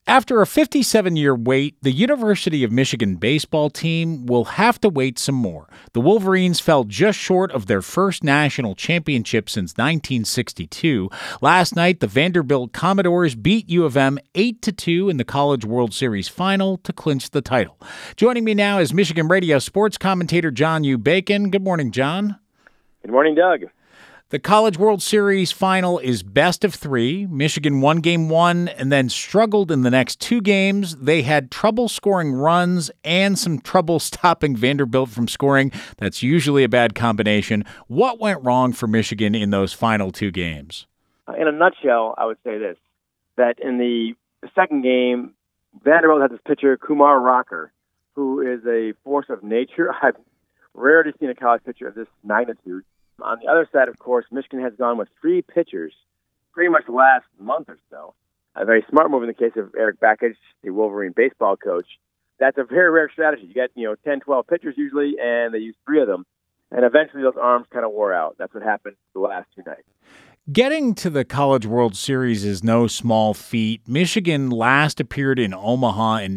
After a 57-year wait, the University of Michigan baseball team will have to wait some more. The Wolverines fell just short of their first national championship since 1962. Last night, the Vanderbilt Commodores beat U of M 8-2 in the College World Series final to clinch the title. Joining me now is Michigan radio sports commentator John U. Bacon. Good morning, John. Good morning, Doug. The College World Series final is best of three. Michigan won game one and then struggled in the next two games. They had trouble scoring runs and some trouble stopping Vanderbilt from scoring. That's usually a bad combination. What went wrong for Michigan in those final two games? In a nutshell, I would say this, that in the second game, Vanderbilt had this pitcher, Kumar Rocker, who is a force of nature. I've rarely seen a college pitcher of this magnitude. On the other side, of course, Michigan has gone with three pitchers pretty much the last month or so. A very smart move in the case of Erik Bakich, the Wolverine baseball coach. That's a very rare strategy. You get, 10, 12 pitchers usually, and they use three of them. And eventually those arms kind of wore out. That's what happened the last two nights. Getting to the College World Series is no small feat. Michigan last appeared in Omaha in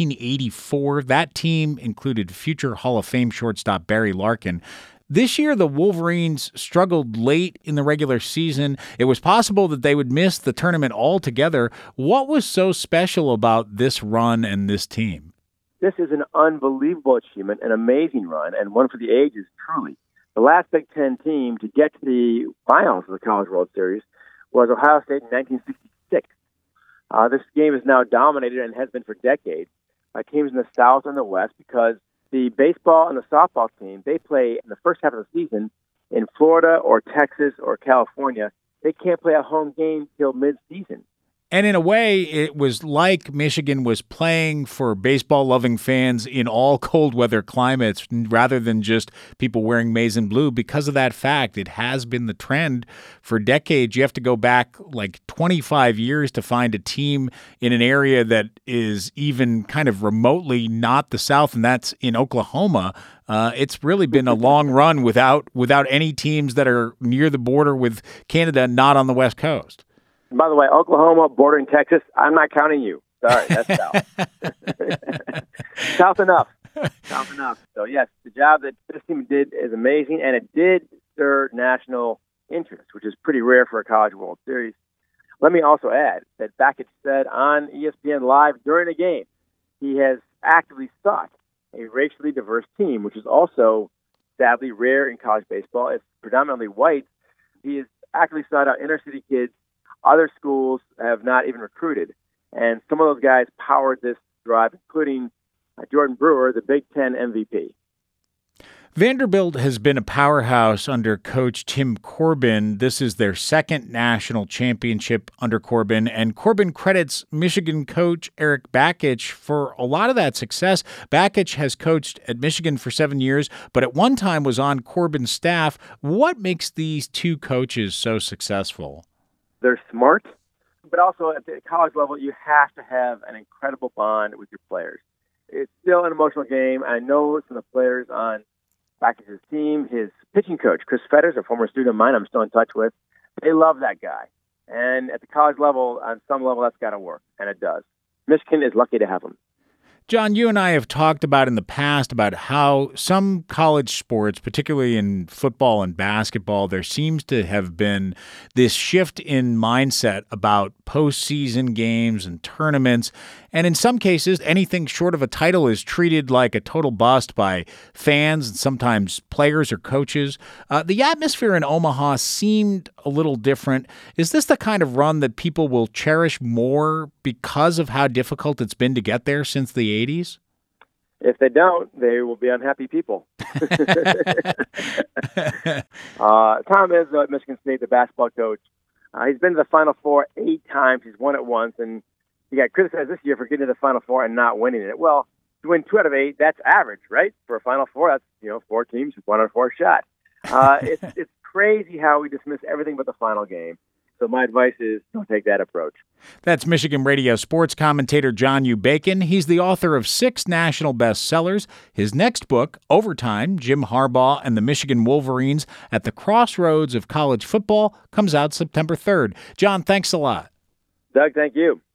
1984. That team included future Hall of Fame shortstop Barry Larkin. This year, the Wolverines struggled late in the regular season. It was possible that they would miss the tournament altogether. What was so special about this run and this team? This is an unbelievable achievement, an amazing run, and one for the ages, truly. The last Big Ten team to get to the finals of the College World Series was Ohio State in 1966. This game is now dominated and has been for decades by teams in the South and the West because the baseball and the softball team, they play in the first half of the season in Florida or Texas or California. They can't play a home game till mid-season. And in a way, it was like Michigan was playing for baseball-loving fans in all cold-weather climates rather than just people wearing maize and blue. Because of that fact, it has been the trend for decades. You have to go back like 25 years to find a team in an area that is even kind of remotely not the South, and that's in Oklahoma. It's really been a long run without any teams that are near the border with Canada, not on the West Coast. By the way, Oklahoma, bordering Texas, I'm not counting you. Sorry, that's South. South enough. South enough. So, yes, the job that this team did is amazing, and it did stir national interest, which is pretty rare for a College World Series. Let me also add that Bakich said on ESPN Live during the game, he has actively sought a racially diverse team, which is also, sadly, rare in college baseball. It's predominantly white. He has actively sought out inner-city kids. Other schools have not even recruited. And some of those guys powered this drive, including Jordan Brewer, the Big Ten MVP. Vanderbilt has been a powerhouse under Coach Tim Corbin. This is their second national championship under Corbin, and Corbin credits Michigan coach Erik Bakich for a lot of that success. Bakich has coached at Michigan for 7 years, but at one time was on Corbin's staff. What makes these two coaches so successful? They're smart, but also at the college level, you have to have an incredible bond with your players. It's still an emotional game. I know some of the players on Bakich's team, his pitching coach, Chris Fetters, a former student of mine I'm still in touch with, they love that guy. And at the college level, on some level, that's got to work, and it does. Michigan is lucky to have him. John, you and I have talked about in the past about how some college sports, particularly in football and basketball, there seems to have been this shift in mindset about postseason games and tournaments. And in some cases, anything short of a title is treated like a total bust by fans and sometimes players or coaches. The atmosphere in Omaha seemed a little different. Is this the kind of run that people will cherish more because of how difficult it's been to get there since the 80s? If they don't, they will be unhappy people. Tom Izzo at Michigan State, the basketball coach. He's been to the Final Four 8 times. He's won it once, and he got criticized this year for getting to the Final Four and not winning it. Well, to win 2 out of 8, that's average, right? For a Final Four, that's 4 teams, 1 out of 4 shot. It's crazy how we dismiss everything but the final game. So my advice is don't take that approach. That's Michigan radio sports commentator John U. Bacon. He's the author of 6 national bestsellers. His next book, Overtime, Jim Harbaugh and the Michigan Wolverines at the Crossroads of College Football, comes out September 3rd. John, thanks a lot. Doug, thank you.